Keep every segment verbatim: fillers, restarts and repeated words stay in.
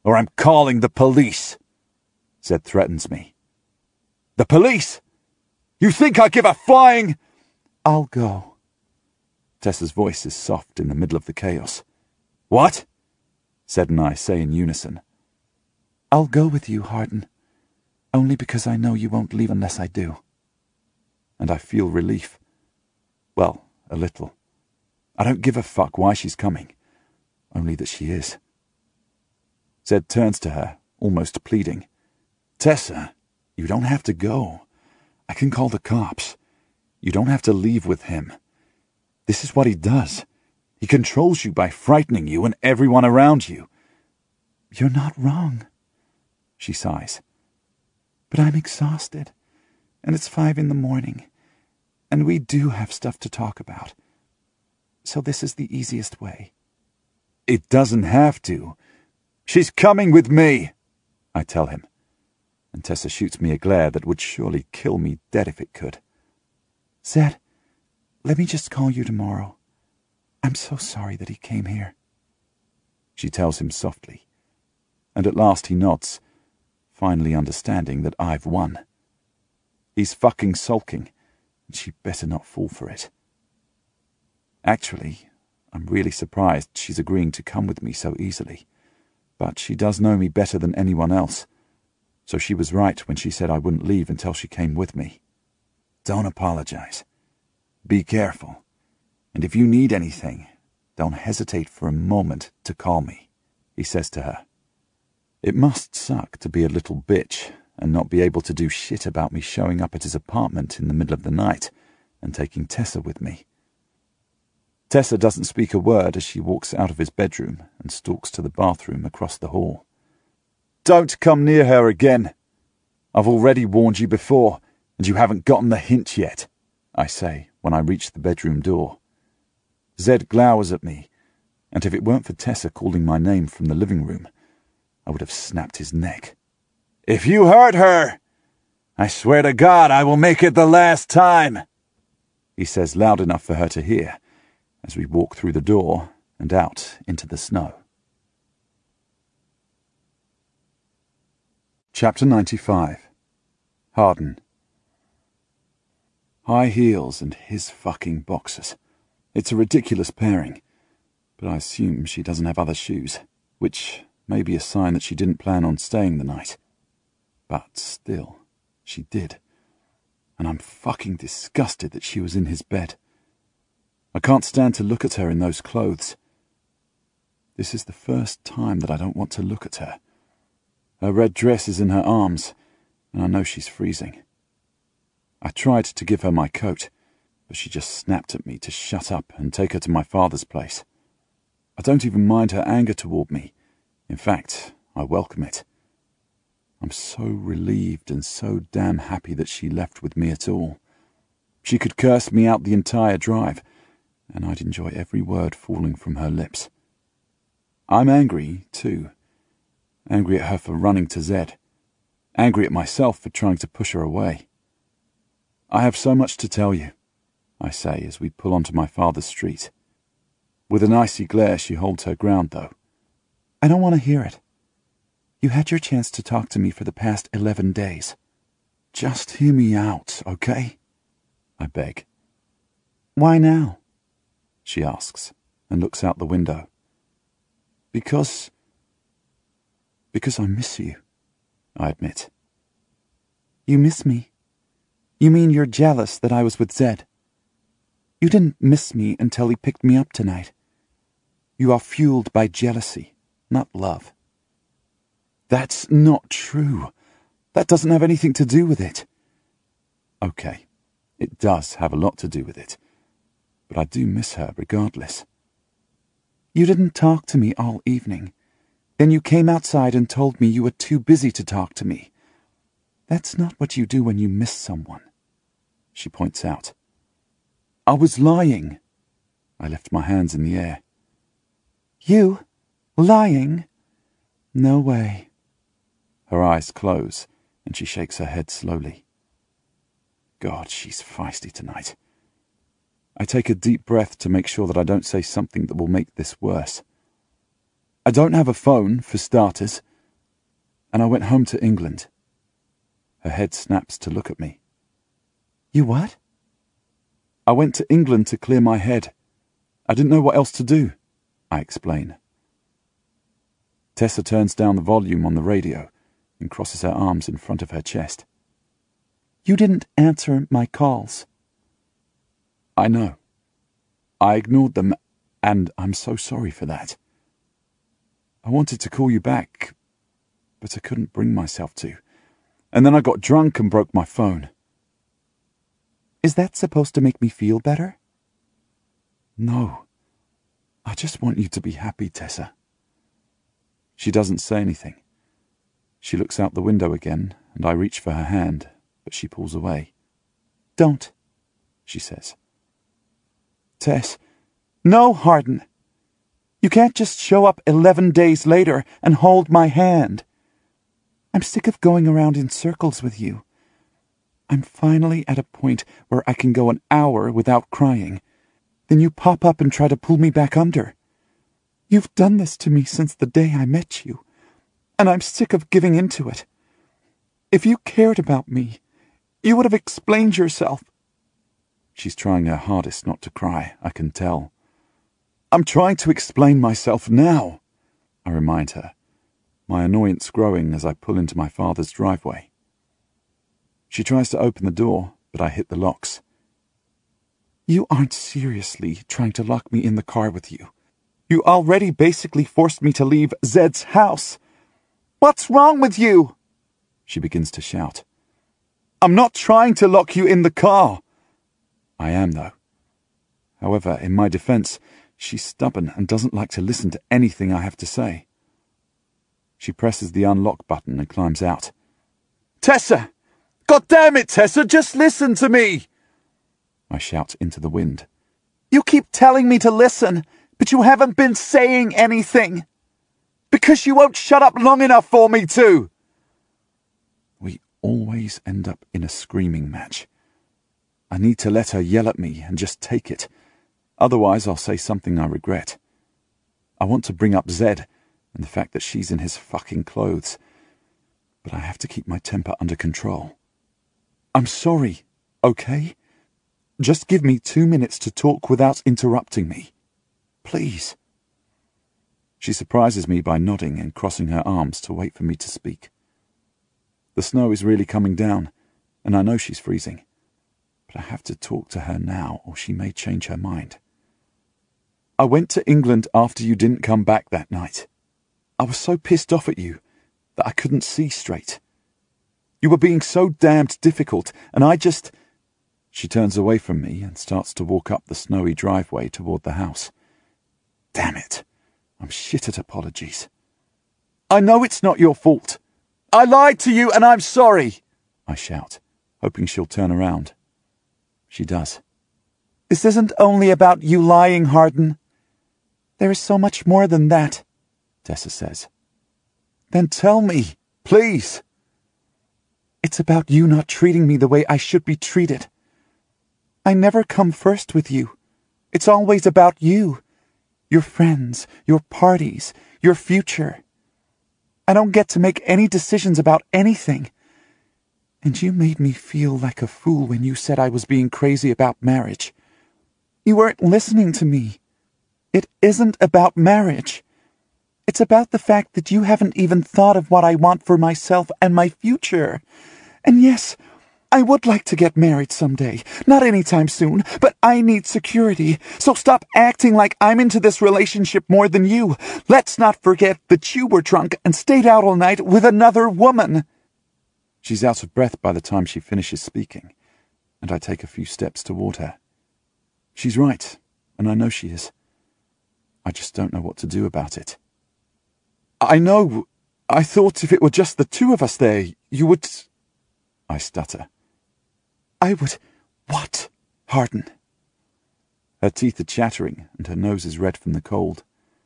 or I'm calling the police. Zed threatens me. The police? You think I give a flying... I'll go. Tessa's voice is soft in the middle of the chaos. What? Zed and I say in unison. I'll go with you, Hardin. Only because I know you won't leave unless I do. And I feel relief. Well, a little. I don't give a fuck why she's coming. Only that she is. Zed turns to her, almost pleading. Tessa, you don't have to go. I can call the cops. You don't have to leave with him. This is what he does. He controls you by frightening you and everyone around you. You're not wrong, she sighs. But I'm exhausted, and it's five in the morning, and we do have stuff to talk about. So this is the easiest way. It doesn't have to. She's coming with me, I tell him, and Tessa shoots me a glare that would surely kill me dead if it could. Zed, let me just call you tomorrow. I'm so sorry that he came here. She tells him softly, and at last he nods, finally understanding that I've won. He's fucking sulking, and she better not fall for it. Actually, I'm really surprised she's agreeing to come with me so easily, but she does know me better than anyone else, so she was right when she said I wouldn't leave until she came with me. Don't apologize. Be careful, and if you need anything, don't hesitate for a moment to call me, he says to her. It must suck to be a little bitch and not be able to do shit about me showing up at his apartment in the middle of the night and taking Tessa with me. Tessa doesn't speak a word as she walks out of his bedroom and stalks to the bathroom across the hall. Don't come near her again. I've already warned you before, and you haven't gotten the hint yet, I say when I reach the bedroom door. Zed glowers at me, and if it weren't for Tessa calling my name from the living room, I would have snapped his neck. If you hurt her, I swear to God I will make it the last time, he says loud enough for her to hear, as we walk through the door and out into the snow. Chapter ninety-five. Hardin. High heels and his fucking boxers. It's a ridiculous pairing, but I assume she doesn't have other shoes, which may be a sign that she didn't plan on staying the night. But still, she did, and I'm fucking disgusted that she was in his bed. I can't stand to look at her in those clothes. This is the first time that I don't want to look at her. Her red dress is in her arms, and I know she's freezing. I tried to give her my coat, but she just snapped at me to shut up and take her to my father's place. I don't even mind her anger toward me. In fact, I welcome it. I'm so relieved and so damn happy that she left with me at all. She could curse me out the entire drive, and I'd enjoy every word falling from her lips. I'm angry, too. Angry at her for running to Zed. Angry at myself for trying to push her away. I have so much to tell you, I say as we pull onto my father's street. With an icy glare, she holds her ground, though. I don't want to hear it. You had your chance to talk to me for the past eleven days. Just hear me out, okay? I beg. Why now? She asks, and looks out the window. Because... Because I miss you, I admit. You miss me? You mean you're jealous that I was with Zed? You didn't miss me until he picked me up tonight. You are fueled by jealousy, not love. That's not true. That doesn't have anything to do with it. Okay, it does have a lot to do with it. But I do miss her regardless. You didn't talk to me all evening. Then you came outside and told me you were too busy to talk to me. That's not what you do when you miss someone, she points out. I was lying. I left my hands in the air. You? Lying? No way. Her eyes close, and she shakes her head slowly. God, she's feisty tonight. I take a deep breath to make sure that I don't say something that will make this worse. I don't have a phone, for starters. and I went home to England. Her head snaps to look at me. You what? I went to England to clear my head. I didn't know what else to do, I explain. Tessa turns down the volume on the radio and crosses her arms in front of her chest. You didn't answer my calls. I know. I ignored them, and I'm so sorry for that. I wanted to call you back, but I couldn't bring myself to. And then I got drunk and broke my phone. Is that supposed to make me feel better? No. I just want you to be happy, Tessa. She doesn't say anything. She looks out the window again, and I reach for her hand, but she pulls away. Don't, she says. Tess. No, Hardin. You can't just show up eleven days later and hold my hand. I'm sick of going around in circles with you. I'm finally at a point where I can go an hour without crying. Then you pop up and try to pull me back under. You've done this to me since the day I met you, and I'm sick of giving in to it. If you cared about me, you would have explained yourself. She's trying her hardest not to cry, I can tell. I'm trying to explain myself now, I remind her, my annoyance growing as I pull into my father's driveway. She tries to open the door, but I hit the locks. You aren't seriously trying to lock me in the car with you. You already basically forced me to leave Zed's house. What's wrong with you? She begins to shout. I'm not trying to lock you in the car. I am, though. However, in my defense, she's stubborn and doesn't like to listen to anything I have to say. She presses the unlock button and climbs out. Tessa! God damn it, Tessa, just listen to me! I shout into the wind. You keep telling me to listen, but you haven't been saying anything. Because you won't shut up long enough for me to. We always end up in a screaming match. I need to let her yell at me and just take it. Otherwise, I'll say something I regret. I want to bring up Zed and the fact that she's in his fucking clothes. But I have to keep my temper under control. I'm sorry, okay? Just give me two minutes to talk without interrupting me. Please. She surprises me by nodding and crossing her arms to wait for me to speak. The snow is really coming down, and I know she's freezing. But I have to talk to her now, or she may change her mind. I went to England after you didn't come back that night. I was so pissed off at you that I couldn't see straight. You were being so damned difficult, and I just... She turns away from me and starts to walk up the snowy driveway toward the house. Damn it. I'm shit at apologies. I know it's not your fault. I lied to you, and I'm sorry, I shout, hoping she'll turn around. She does. This isn't only about you lying, Hardin. There is so much more than that, Tessa says. Then tell me, please. It's about you not treating me the way I should be treated. I never come first with you. It's always about you, your friends, your parties, your future. I don't get to make any decisions about anything. And you made me feel like a fool when you said I was being crazy about marriage. You weren't listening to me. It isn't about marriage. It's about the fact that you haven't even thought of what I want for myself and my future. And yes, I would like to get married someday. Not anytime soon, but I need security. So stop acting like I'm into this relationship more than you. Let's not forget that you were drunk and stayed out all night with another woman. She's out of breath by the time she finishes speaking, and I take a few steps toward her. She's right, and I know she is. I just don't know what to do about it. I know. I thought if it were just the two of us there, you would... I stutter. I would... What, Hardin? Her teeth are chattering, and her nose is red from the cold.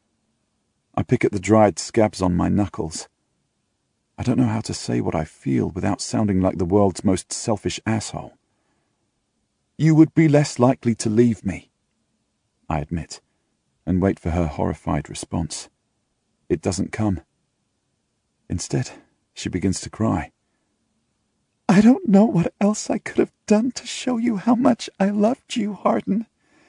I pick at the dried scabs on my knuckles. I don't know how to say what I feel without sounding like the world's most selfish asshole. You would be less likely to leave me, I admit, and wait for her horrified response. It doesn't come. Instead, She begins to cry. I don't know what else I could have done to show you how much I loved you, Hardin.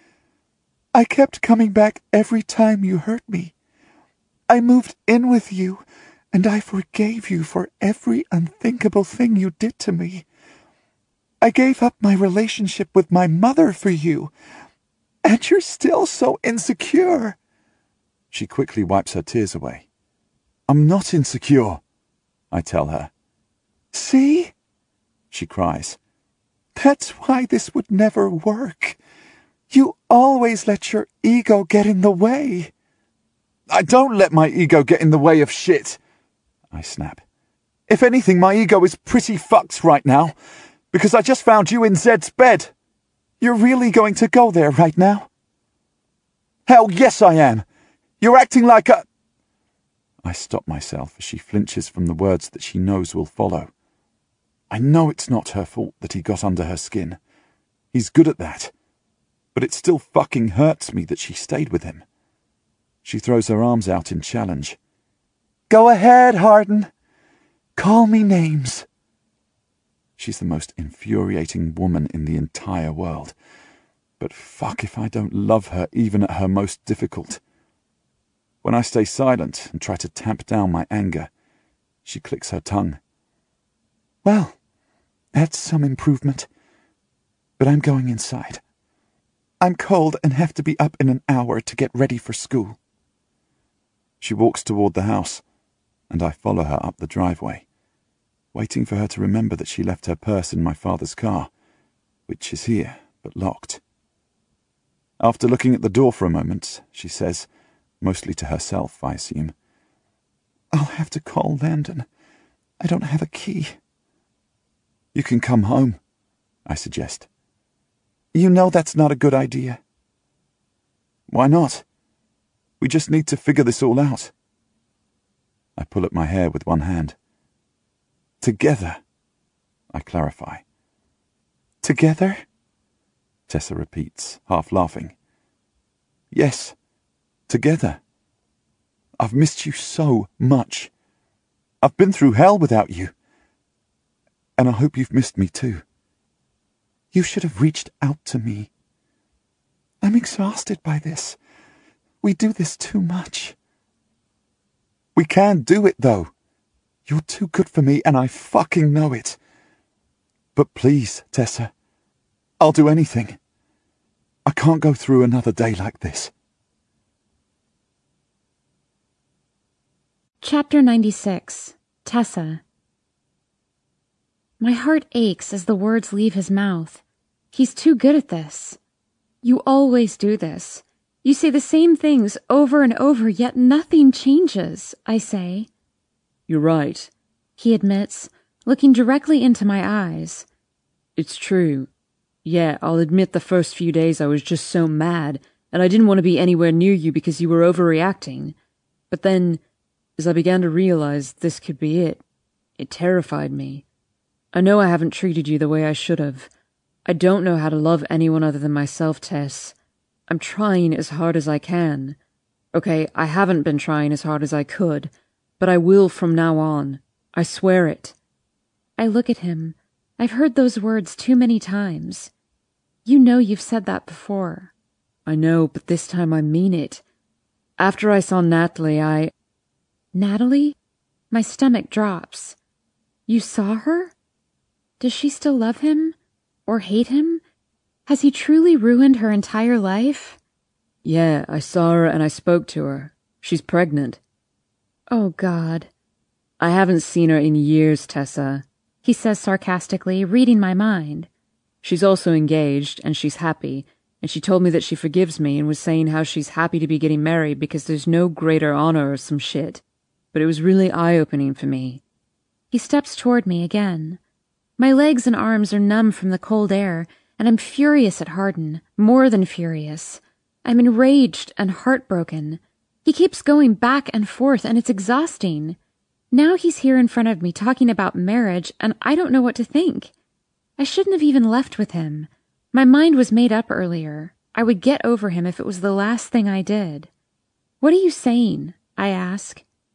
I kept coming back every time you hurt me. I moved in with you, and I forgave you for every unthinkable thing you did to me. I gave up my relationship with my mother for you, and you're still so insecure. She quickly wipes her tears away. I'm not insecure, I tell her. See? She cries. That's why this would never work. You always let your ego get in the way. I don't let my ego get in the way of shit, I snap. If anything, my ego is pretty fucked right now, because I just found you in Zed's bed. You're really going to go there right now? Hell yes I am. You're acting like a... I stop myself as she flinches from the words that she knows will follow. I know it's not her fault that he got under her skin. He's good at that. But it still fucking hurts me that she stayed with him. She throws her arms out in challenge. Go ahead, Hardin. Call me names. She's the most infuriating woman in the entire world. But fuck if I don't love her even at her most difficult. When I stay silent and try to tamp down my anger, she clicks her tongue. Well, that's some improvement. But I'm going inside. I'm cold and have to be up in an hour to get ready for school. She walks toward the house, and I follow her up the driveway, waiting for her to remember that she left her purse in my father's car, which is here, but locked. After looking at the door for a moment, she says, mostly to herself, I assume, I'll have to call Landon. I don't have a key. You can come home, I suggest. You know that's not a good idea. Why not? We just need to figure this all out. I pull at my hair with one hand. Together, I clarify. Together? Tessa repeats, half laughing. Yes, together. I've missed you so much. I've been through hell without you. And I hope you've missed me too. You should have reached out to me. I'm exhausted by this. We do this too much. We can do it, though. You're too good for me, and I fucking know it. But please, Tessa, I'll do anything. I can't go through another day like this. Chapter ninety-six. Tessa. My heart aches as the words leave his mouth. He's too good at this. You always do this. You say the same things over and over, yet nothing changes, I say. You're right, he admits, looking directly into my eyes. It's true. Yeah, I'll admit the first few days I was just so mad, and I didn't want to be anywhere near you because you were overreacting. But then, as I began to realize this could be it, it terrified me. I know I haven't treated you the way I should have. I don't know how to love anyone other than myself, Tess. I'm trying as hard as I can. Okay, I haven't been trying as hard as I could, but I will from now on. I swear it. I look at him. I've heard those words too many times. You know you've said that before. I know, but this time I mean it. After I saw Natalie, I... Natalie? My stomach drops. You saw her? Does she still love him? Or hate him? Has he truly ruined her entire life? Yeah, I saw her and I spoke to her. She's pregnant. Oh, God. I haven't seen her in years, Tessa, he says sarcastically, reading my mind. She's also engaged, and she's happy, and she told me that she forgives me and was saying how she's happy to be getting married because there's no greater honor or some shit. But it was really eye-opening for me. He steps toward me again. My legs and arms are numb from the cold air, and I'm furious at Hardin, more than furious. I'm enraged and heartbroken. He keeps going back and forth, and it's exhausting. Now he's here in front of me talking about marriage, and I don't know what to think. I shouldn't have even left with him. My mind was made up earlier. I would get over him if it was the last thing I did. What are you saying? I ask.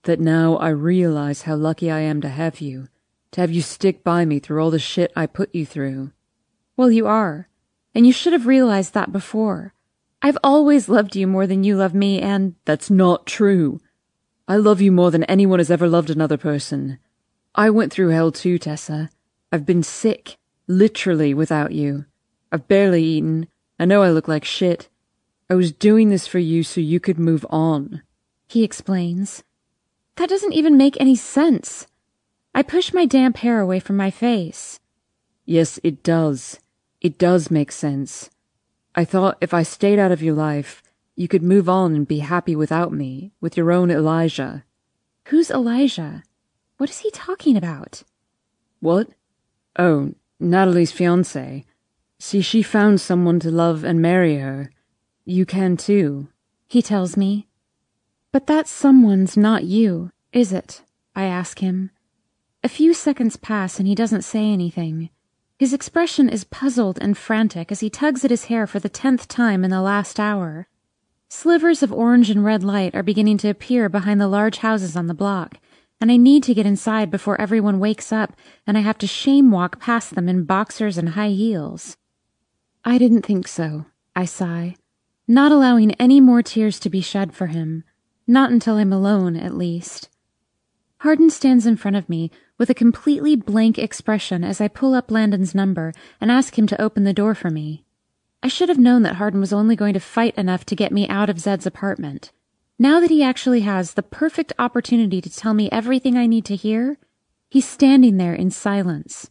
that now I realize how lucky I am to have you, to have you stick by me through all the shit I put you through. Well, you are, and you should have realized that before. I've always loved you more than you love me, and— That's not true. I love you more than anyone has ever loved another person. I went through hell too, Tessa. I've been sick, literally, without you. I've barely eaten. I know I look like shit. I was doing this for you so you could move on. He explains. That doesn't even make any sense. I push my damp hair away from my face. Yes, it does. It does make sense. I thought if I stayed out of your life, you could move on and be happy without me, with your own Elijah. Who's Elijah? What is he talking about? What? Oh, Natalie's fiancé. See, she found someone to love and marry her. You can too, he tells me. But that someone's not you, is it? I ask him. A few seconds pass and he doesn't say anything. His expression is puzzled and frantic as he tugs at his hair for the tenth time in the last hour. Slivers of orange and red light are beginning to appear behind the large houses on the block, and I need to get inside before everyone wakes up and I have to shame walk past them in boxers and high heels. I didn't think so, I sigh, not allowing any more tears to be shed for him, not until I'm alone, at least. Hardin stands in front of me with a completely blank expression as I pull up Landon's number and ask him to open the door for me. I should have known that Hardin was only going to fight enough to get me out of Zed's apartment. Now that he actually has the perfect opportunity to tell me everything I need to hear, he's standing there in silence.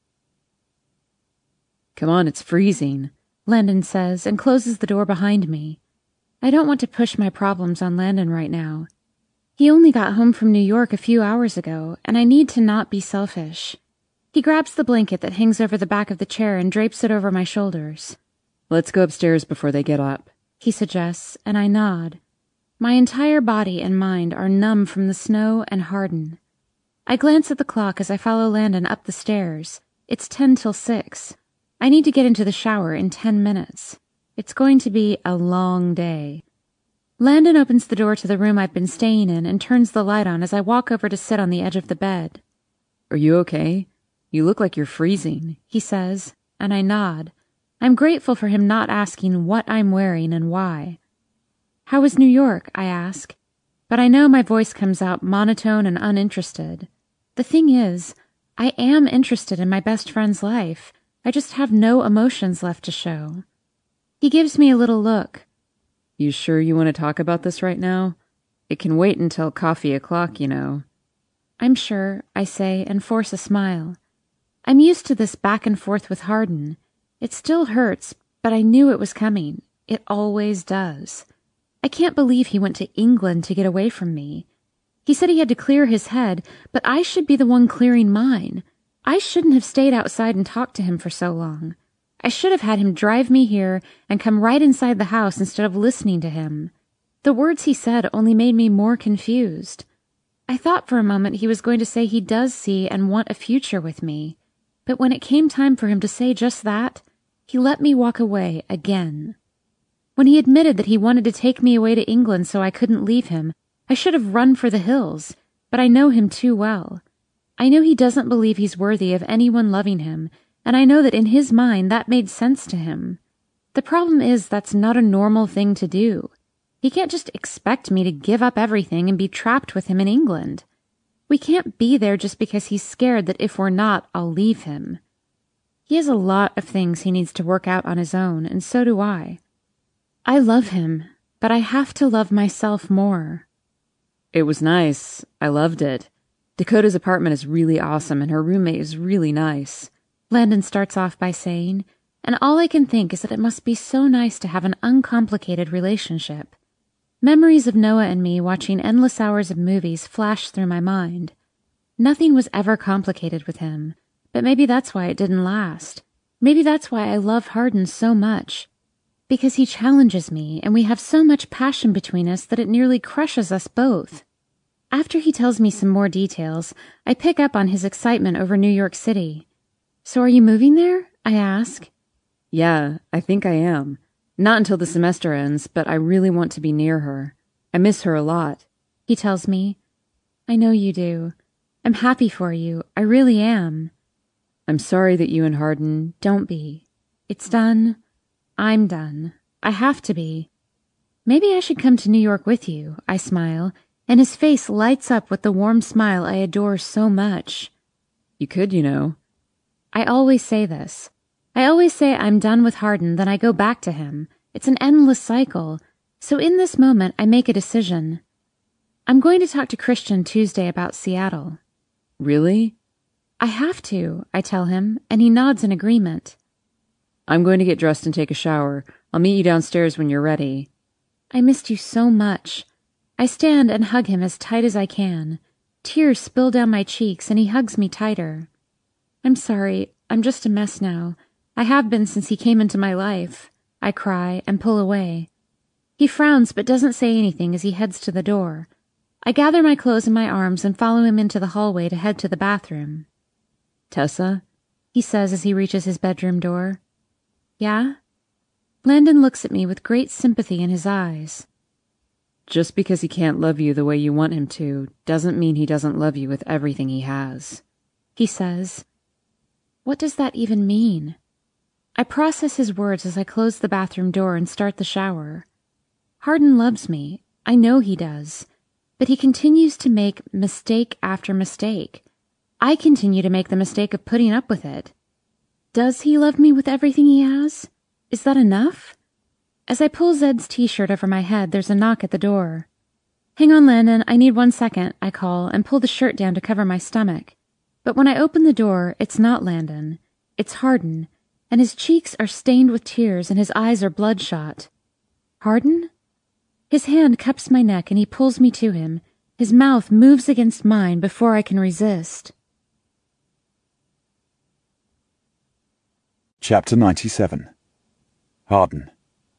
Come on, it's freezing, Landon says and closes the door behind me. I don't want to push my problems on Landon right now. He only got home from New York a few hours ago, and I need to not be selfish. He grabs the blanket that hangs over the back of the chair and drapes it over my shoulders. Let's go upstairs before they get up, he suggests, and I nod. My entire body and mind are numb from the snow and Hardin. I glance at the clock as I follow Landon up the stairs. It's ten till six. I need to get into the shower in ten minutes. It's going to be a long day. Landon opens the door to the room I've been staying in and turns the light on as I walk over to sit on the edge of the bed. Are you okay? You look like you're freezing, he says, and I nod. I'm grateful for him not asking what I'm wearing and why. How was New York? I ask, but I know my voice comes out monotone and uninterested. The thing is, I am interested in my best friend's life. I just have no emotions left to show. He gives me a little look. You sure you want to talk about this right now? It can wait until coffee o'clock, you know. I'm sure, I say, and force a smile. I'm used to this back and forth with Hardin. It still hurts, but I knew it was coming. It always does. I can't believe he went to England to get away from me. He said he had to clear his head, but I should be the one clearing mine. I shouldn't have stayed outside and talked to him for so long. I should have had him drive me here and come right inside the house instead of listening to him. The words he said only made me more confused. I thought for a moment he was going to say he does see and want a future with me, but when it came time for him to say just that, he let me walk away again. When he admitted that he wanted to take me away to England so I couldn't leave him, I should have run for the hills, but I know him too well. I know he doesn't believe he's worthy of anyone loving him, and I know that in his mind that made sense to him. The problem is that's not a normal thing to do. He can't just expect me to give up everything and be trapped with him in England. We can't be there just because he's scared that if we're not, I'll leave him. He has a lot of things he needs to work out on his own, and so do I. I love him, but I have to love myself more. It was nice. I loved it. Dakota's apartment is really awesome, and her roommate is really nice, Landon starts off by saying, and all I can think is that it must be so nice to have an uncomplicated relationship. Memories of Noah and me watching endless hours of movies flash through my mind. Nothing was ever complicated with him, but maybe that's why it didn't last. Maybe that's why I love Hardin so much. Because he challenges me, and we have so much passion between us that it nearly crushes us both. After he tells me some more details, I pick up on his excitement over New York City. So are you moving there? I ask. Yeah, I think I am. Not until the semester ends, but I really want to be near her. I miss her a lot, he tells me. I know you do. I'm happy for you. I really am. I'm sorry that you and Hardin... Don't be. It's done. I'm done. I have to be. Maybe I should come to New York with you, I smile, and his face lights up with the warm smile I adore so much. You could, you know. I always say this. I always say I'm done with Hardin, then I go back to him. It's an endless cycle. So in this moment, I make a decision. I'm going to talk to Christian Tuesday about Seattle. Really? I have to, I tell him, and he nods in agreement. I'm going to get dressed and take a shower. I'll meet you downstairs when you're ready. I missed you so much. I stand and hug him as tight as I can. Tears spill down my cheeks, and he hugs me tighter. I'm sorry, I'm just a mess now. I have been since he came into my life. I cry and pull away. He frowns but doesn't say anything as he heads to the door. I gather my clothes in my arms and follow him into the hallway to head to the bathroom. Tessa? He says as he reaches his bedroom door. Yeah? Landon looks at me with great sympathy in his eyes. Just because he can't love you the way you want him to doesn't mean he doesn't love you with everything he has. He says. What does that even mean? I process his words as I close the bathroom door and start the shower. Hardin loves me. I know he does. But he continues to make mistake after mistake. I continue to make the mistake of putting up with it. Does he love me with everything he has? Is that enough? As I pull Zed's t-shirt over my head, there's a knock at the door. Hang on, Landon, I need one second, I call, and pull the shirt down to cover my stomach. But when I open the door, it's not Landon. It's Hardin, and his cheeks are stained with tears and his eyes are bloodshot. Hardin? His hand cups my neck and he pulls me to him. His mouth moves against mine before I can resist. Chapter ninety-seven. Hardin.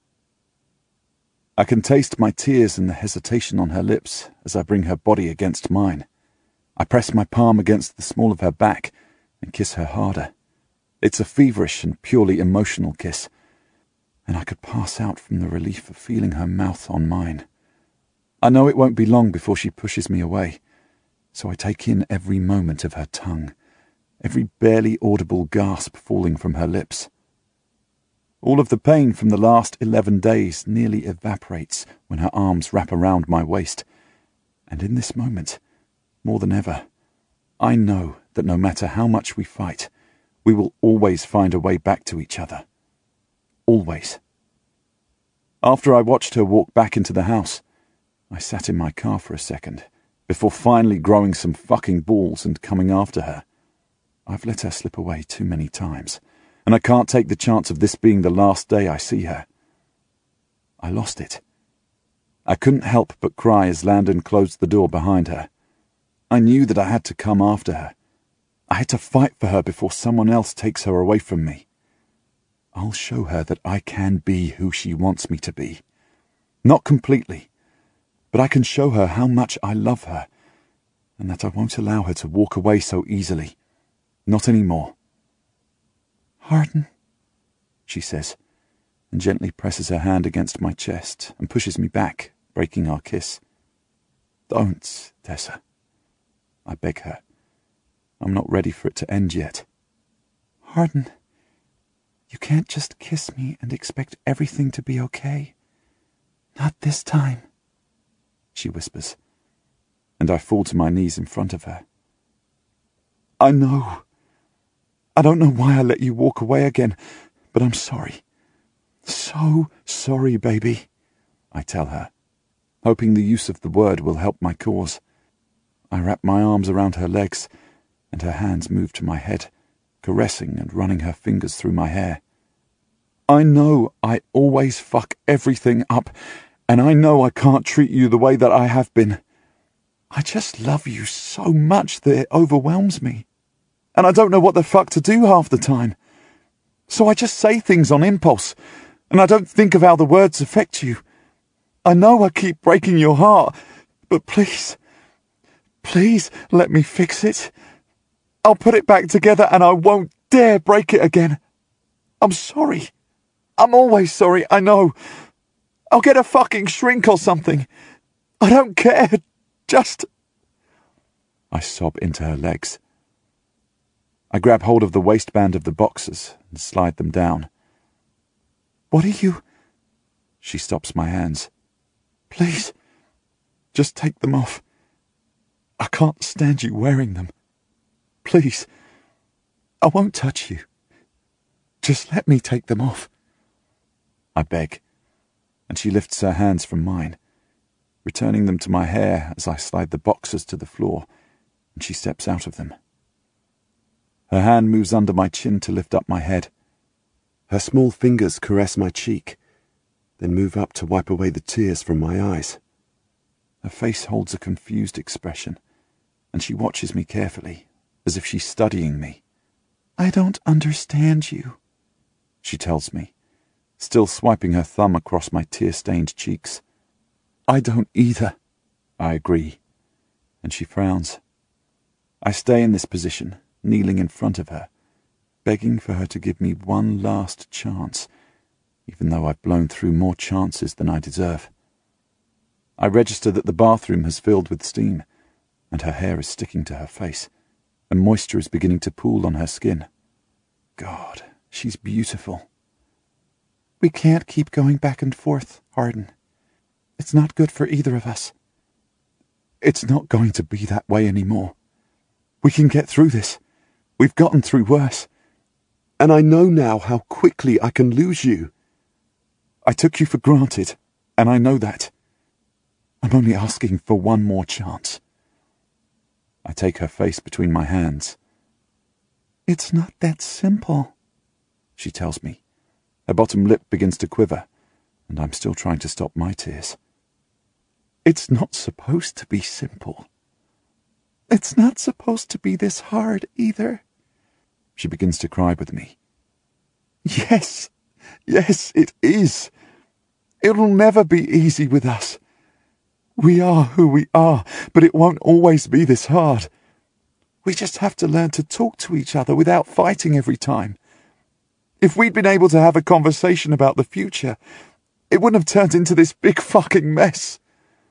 I can taste my tears and the hesitation on her lips as I bring her body against mine. I press my palm against the small of her back and kiss her harder. It's a feverish and purely emotional kiss, and I could pass out from the relief of feeling her mouth on mine. I know it won't be long before she pushes me away, so I take in every moment of her tongue, every barely audible gasp falling from her lips. All of the pain from the last eleven days nearly evaporates when her arms wrap around my waist, and in this moment, more than ever, I know that no matter how much we fight, we will always find a way back to each other. Always. After I watched her walk back into the house, I sat in my car for a second, before finally growing some fucking balls and coming after her. I've let her slip away too many times, and I can't take the chance of this being the last day I see her. I lost it. I couldn't help but cry as Landon closed the door behind her. I knew that I had to come after her. I had to fight for her before someone else takes her away from me. I'll show her that I can be who she wants me to be. Not completely, but I can show her how much I love her, and that I won't allow her to walk away so easily. Not anymore. Hardin, she says, and gently presses her hand against my chest and pushes me back, breaking our kiss. Don't, Tessa. I beg her. I'm not ready for it to end yet. Hardin, you can't just kiss me and expect everything to be okay. Not this time, she whispers, and I fall to my knees in front of her. I know. I don't know why I let you walk away again, but I'm sorry. So sorry, baby, I tell her, hoping the use of the word will help my cause. I wrap my arms around her legs, and her hands move to my head, caressing and running her fingers through my hair. I know I always fuck everything up, and I know I can't treat you the way that I have been. I just love you so much that it overwhelms me, and I don't know what the fuck to do half the time. So I just say things on impulse, and I don't think of how the words affect you. I know I keep breaking your heart, but please, please let me fix it. I'll put it back together and I won't dare break it again. I'm sorry. I'm always sorry, I know. I'll get a fucking shrink or something. I don't care. Just... I sob into her legs. I grab hold of the waistband of the boxers and slide them down. What are you... She stops my hands. Please, just take them off. I can't stand you wearing them. Please, I won't touch you. Just let me take them off. I beg, and she lifts her hands from mine, returning them to my hair as I slide the boxers to the floor, and she steps out of them. Her hand moves under my chin to lift up my head. Her small fingers caress my cheek, then move up to wipe away the tears from my eyes. Her face holds a confused expression, and she watches me carefully, as if she's studying me. I don't understand you, she tells me, still swiping her thumb across my tear-stained cheeks. I don't either, I agree, and she frowns. I stay in this position, kneeling in front of her, begging for her to give me one last chance, even though I've blown through more chances than I deserve. I register that the bathroom has filled with steam, and her hair is sticking to her face, and moisture is beginning to pool on her skin. God, she's beautiful. We can't keep going back and forth, Hardin. It's not good for either of us. It's not going to be that way anymore. We can get through this. We've gotten through worse. And I know now how quickly I can lose you. I took you for granted, and I know that. I'm only asking for one more chance. I take her face between my hands. It's not that simple, she tells me. Her bottom lip begins to quiver, and I'm still trying to stop my tears. It's not supposed to be simple. It's not supposed to be this hard either. She begins to cry with me. Yes, yes, it is. It'll never be easy with us. We are who we are, but it won't always be this hard. We just have to learn to talk to each other without fighting every time. If we'd been able to have a conversation about the future, it wouldn't have turned into this big fucking mess.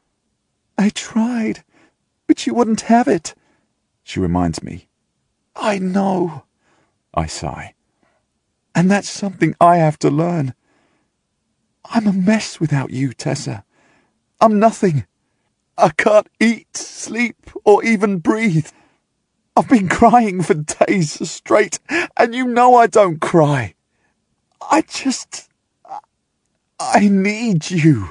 I tried, but you wouldn't have it, she reminds me. I know, I sigh. And that's something I have to learn. I'm a mess without you, Tessa. I'm nothing. I can't eat, sleep, or even breathe. I've been crying for days straight, and you know I don't cry. I just... I need you.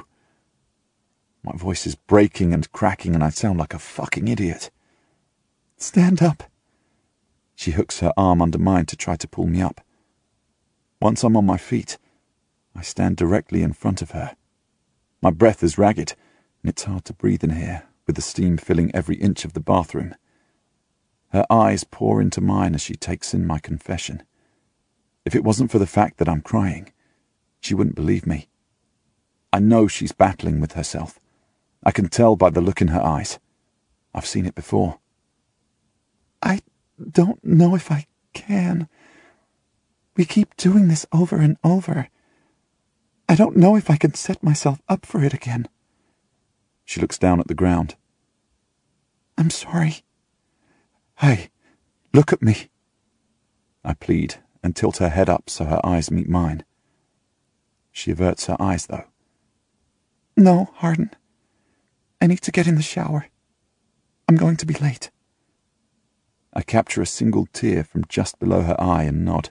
My voice is breaking and cracking, and I sound like a fucking idiot. Stand up. She hooks her arm under mine to try to pull me up. Once I'm on my feet, I stand directly in front of her. My breath is ragged, and it's hard to breathe in here, with the steam filling every inch of the bathroom. Her eyes pour into mine as she takes in my confession. If it wasn't for the fact that I'm crying, she wouldn't believe me. I know she's battling with herself. I can tell by the look in her eyes. I've seen it before. I don't know if I can. We keep doing this over and over. I don't know if I can set myself up for it again. She looks down at the ground. I'm sorry. Hey, look at me. I plead and tilt her head up so her eyes meet mine. She averts her eyes, though. No, Hardin. I need to get in the shower. I'm going to be late. I capture a single tear from just below her eye and nod.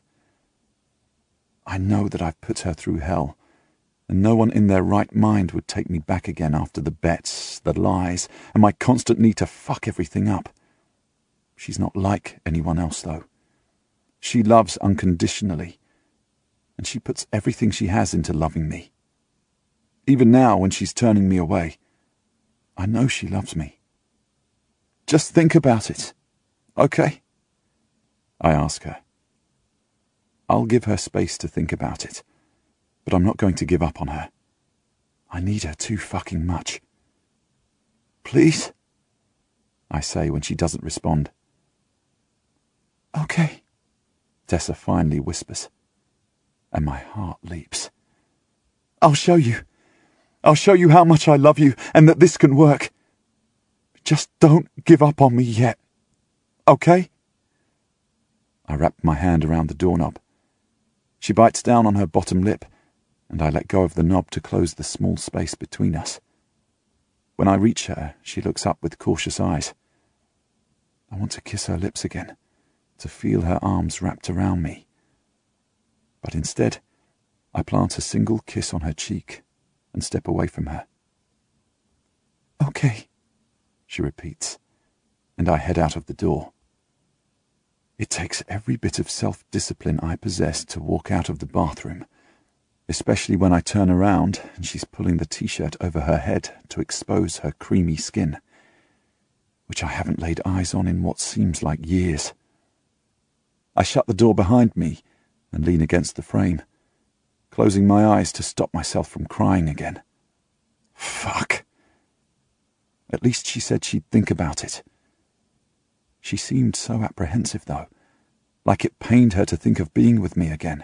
I know that I've put her through hell, and no one in their right mind would take me back again after the bets, the lies, and my constant need to fuck everything up. She's not like anyone else, though. She loves unconditionally, and she puts everything she has into loving me. Even now, when she's turning me away, I know she loves me. Just think about it, okay? I ask her. I'll give her space to think about it, but I'm not going to give up on her. I need her too fucking much. Please? I say when she doesn't respond. Okay, Tessa finally whispers, and my heart leaps. I'll show you. I'll show you how much I love you and that this can work. Just don't give up on me yet. okay? I wrap my hand around the doorknob. She bites down on her bottom lip, and I let go of the knob to close the small space between us. When I reach her, she looks up with cautious eyes. I want to kiss her lips again, to feel her arms wrapped around me. But instead, I plant a single kiss on her cheek and step away from her. Okay, she repeats, and I head out of the door. It takes every bit of self-discipline I possess to walk out of the bathroom, especially when I turn around and she's pulling the t-shirt over her head to expose her creamy skin, which I haven't laid eyes on in what seems like years. I shut the door behind me and lean against the frame, closing my eyes to stop myself from crying again. Fuck. At least she said she'd think about it. She seemed so apprehensive, though, like it pained her to think of being with me again.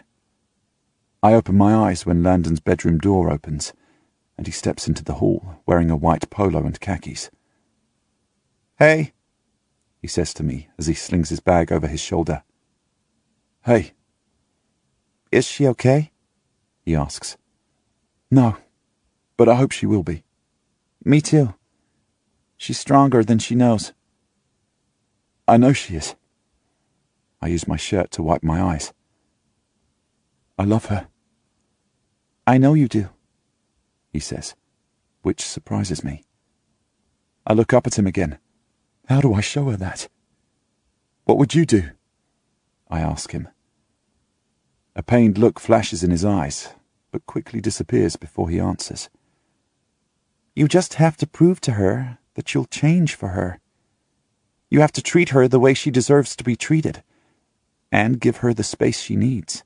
I open my eyes when Landon's bedroom door opens, and he steps into the hall, wearing a white polo and khakis. Hey, he says to me as he slings his bag over his shoulder. Hey. Is she okay? He asks. No, but I hope she will be. Me too. She's stronger than she knows. I know she is. I use my shirt to wipe my eyes. I love her. I know you do, he says, which surprises me. I look up at him again. How do I show her that? What would you do? I ask him. A pained look flashes in his eyes, but quickly disappears before he answers. You just have to prove to her that you'll change for her. You have to treat her the way she deserves to be treated, and give her the space she needs.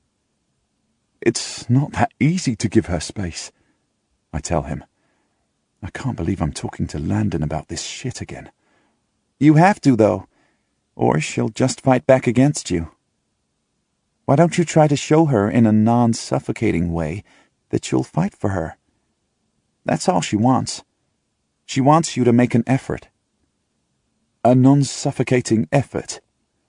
It's not that easy to give her space, I tell him. I can't believe I'm talking to Landon about this shit again. You have to, though, or she'll just fight back against you. Why don't you try to show her in a non-suffocating way that you'll fight for her? That's all she wants. She wants you to make an effort. A non-suffocating effort?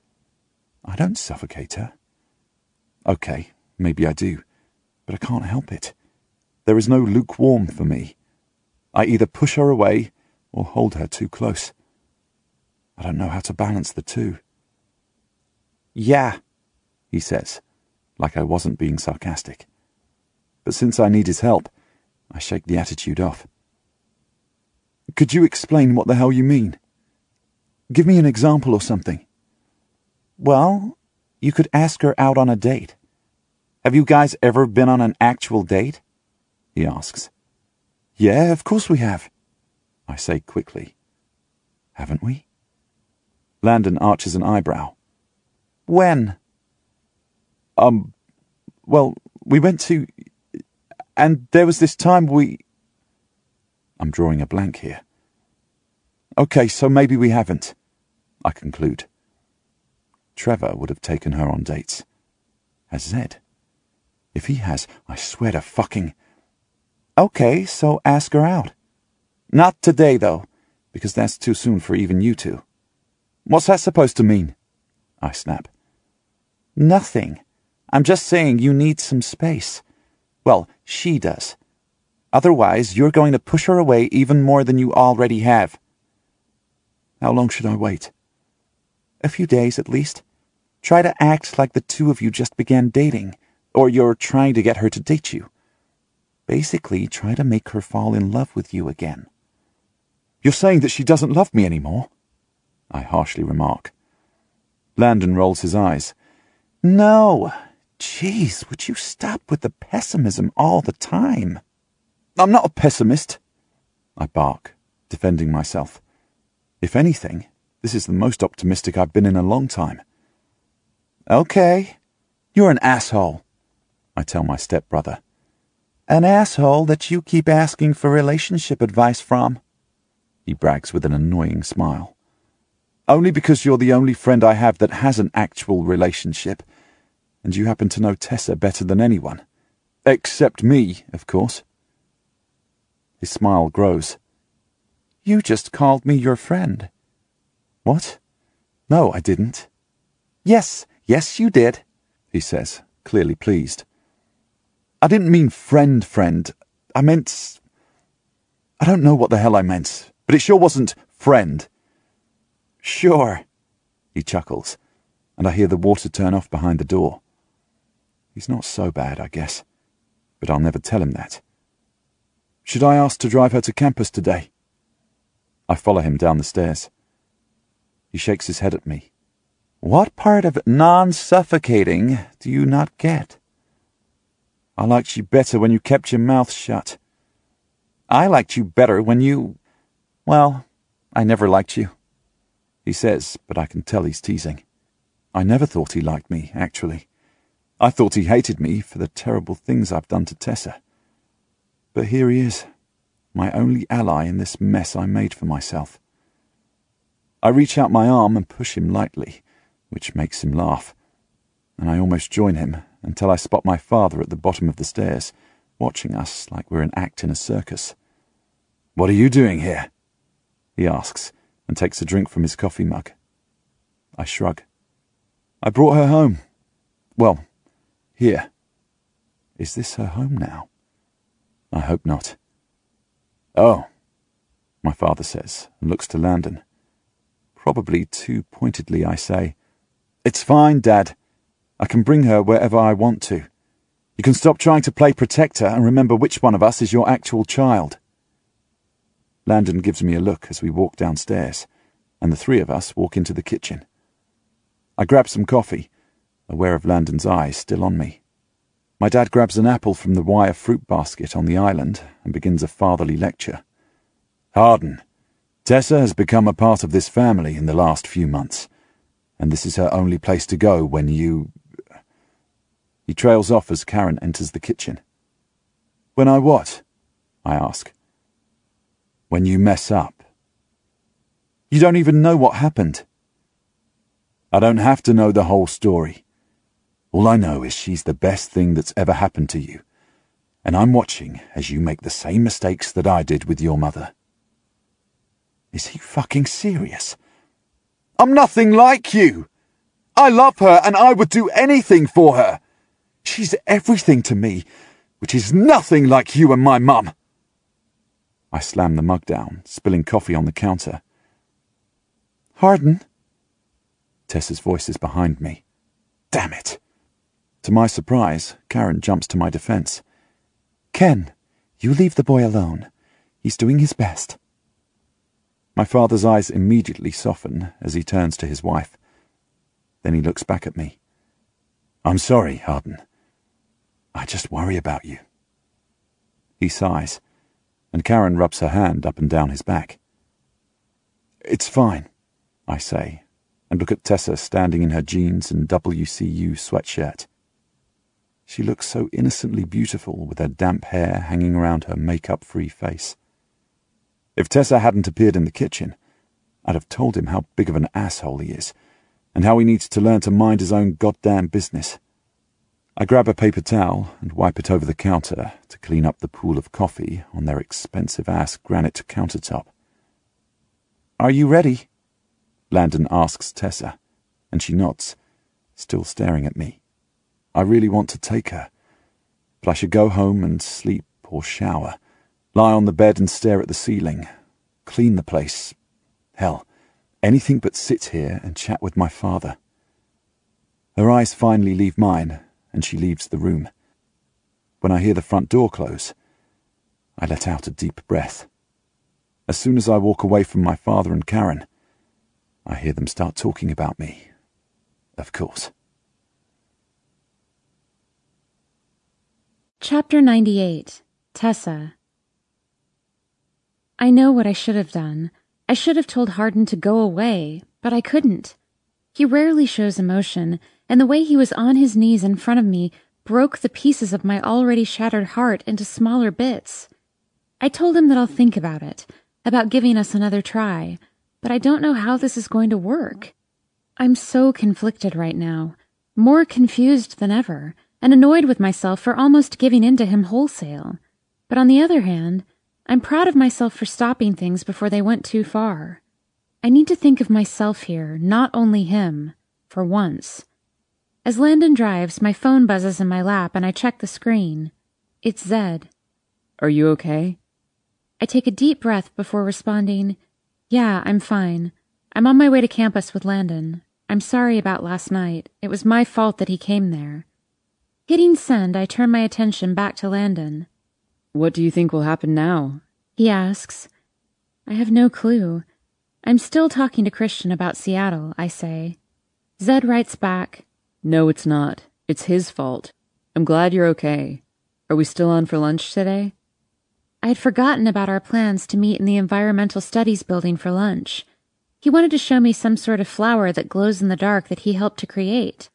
I don't suffocate her. Okay, maybe I do, but I can't help it. There is no lukewarm for me. I either push her away or hold her too close. I don't know how to balance the two. Yeah, he says, like I wasn't being sarcastic. But since I need his help, I shake the attitude off. Could you explain what the hell you mean? Give me an example or something. Well, you could ask her out on a date. Have you guys ever been on an actual date? He asks. Yeah, of course we have, I say quickly. Haven't we? Landon arches an eyebrow. When? Um, well, we went to... And there was this time we... I'm drawing a blank here. Okay, so maybe we haven't, I conclude. Trevor would have taken her on dates. Has Zed? If he has, I swear to fucking... Okay, so ask her out. Not today, though, because that's too soon for even you two. What's that supposed to mean? I snap. Nothing. I'm just saying you need some space. Well, she does. Otherwise, you're going to push her away even more than you already have. How long should I wait? A few days, at least. Try to act like the two of you just began dating, or you're trying to get her to date you. Basically, try to make her fall in love with you again. You're saying that she doesn't love me anymore? I harshly remark. Landon rolls his eyes. No. Jeez, would you stop with the pessimism all the time? I'm not a pessimist, I bark, defending myself. If anything, this is the most optimistic I've been in a long time. Okay. You're an asshole, I tell my stepbrother. An asshole that you keep asking for relationship advice from, he brags with an annoying smile. Only because you're the only friend I have that has an actual relationship, and you happen to know Tessa better than anyone. Except me, of course. His smile grows. You just called me your friend. What? No, I didn't. Yes, yes you did, he says, clearly pleased. I didn't mean friend friend. I meant... I don't know what the hell I meant, but it sure wasn't friend. Sure, he chuckles, and I hear the water turn off behind the door. He's not so bad, I guess, but I'll never tell him that. Should I ask to drive her to campus today? I follow him down the stairs. He shakes his head at me. What part of non-suffocating do you not get? I liked you better when you kept your mouth shut. I liked you better when you... Well, I never liked you. He says, but I can tell he's teasing. I never thought he liked me, actually. I thought he hated me for the terrible things I've done to Tessa. But here he is, my only ally in this mess I made for myself. I reach out my arm and push him lightly, which makes him laugh, and I almost join him until I spot my father at the bottom of the stairs, watching us like we're an act in a circus. What are you doing here? He asks, and takes a drink from his coffee mug. I shrug. I brought her home. Well, here. Is this her home now? I hope not. Oh, my father says, and looks to Landon. Probably too pointedly, I say, It's fine, Dad. I can bring her wherever I want to. You can stop trying to play protector and remember which one of us is your actual child. Landon gives me a look as we walk downstairs, and the three of us walk into the kitchen. I grab some coffee, aware of Landon's eyes still on me. My dad grabs an apple from the wire fruit basket on the island and begins a fatherly lecture. Harden, Tessa has become a part of this family in the last few months, and this is her only place to go when you... He trails off as Karen enters the kitchen. When I what? I ask. When you mess up. You don't even know what happened. I don't have to know the whole story. All I know is she's the best thing that's ever happened to you, and I'm watching as you make the same mistakes that I did with your mother. Is he fucking serious? I'm nothing like you. I love her and I would do anything for her. She's everything to me, which is nothing like you and my mum. I slam the mug down, spilling coffee on the counter. Harden? Tessa's voice is behind me. Damn it. To my surprise, Karen jumps to my defense. Ken, you leave the boy alone. He's doing his best. My father's eyes immediately soften as he turns to his wife. Then he looks back at me. I'm sorry, Harden. I just worry about you. He sighs, and Karen rubs her hand up and down his back. It's fine, I say, and look at Tessa standing in her jeans and W C U sweatshirt. She looks so innocently beautiful with her damp hair hanging around her makeup-free face. If Tessa hadn't appeared in the kitchen, I'd have told him how big of an asshole he is, and how he needs to learn to mind his own goddamn business. I grab a paper towel and wipe it over the counter to clean up the pool of coffee on their expensive-ass granite countertop. Are you ready? Landon asks Tessa, and she nods, still staring at me. I really want to take her, but I should go home and sleep or shower, lie on the bed and stare at the ceiling, clean the place. Hell, anything but sit here and chat with my father. Her eyes finally leave mine, and she leaves the room. When I hear the front door close, I let out a deep breath. As soon as I walk away from my father and Karen, I hear them start talking about me. Of course. Chapter ninety-eight. Tessa. I know what I should have done. I should have told Harden to go away, but I couldn't. He rarely shows emotion, and the way he was on his knees in front of me broke the pieces of my already shattered heart into smaller bits. I told him that I'll think about it, about giving us another try, but I don't know how this is going to work. I'm so conflicted right now, more confused than ever, and annoyed with myself for almost giving in to him wholesale. But on the other hand, I'm proud of myself for stopping things before they went too far. I need to think of myself here, not only him, for once. As Landon drives, my phone buzzes in my lap and I check the screen. It's Zed. Are you okay? I take a deep breath before responding, yeah, I'm fine. I'm on my way to campus with Landon. I'm sorry about last night. It was my fault that he came there. Hitting send, I turn my attention back to Landon. What do you think will happen now? He asks. I have no clue. I'm still talking to Christian about Seattle, I say. Zed writes back, No, it's not. It's his fault. I'm glad you're okay. Are we still on for lunch today? I had forgotten about our plans to meet in the Environmental Studies building for lunch. He wanted to show me some sort of flower that glows in the dark that he helped to create.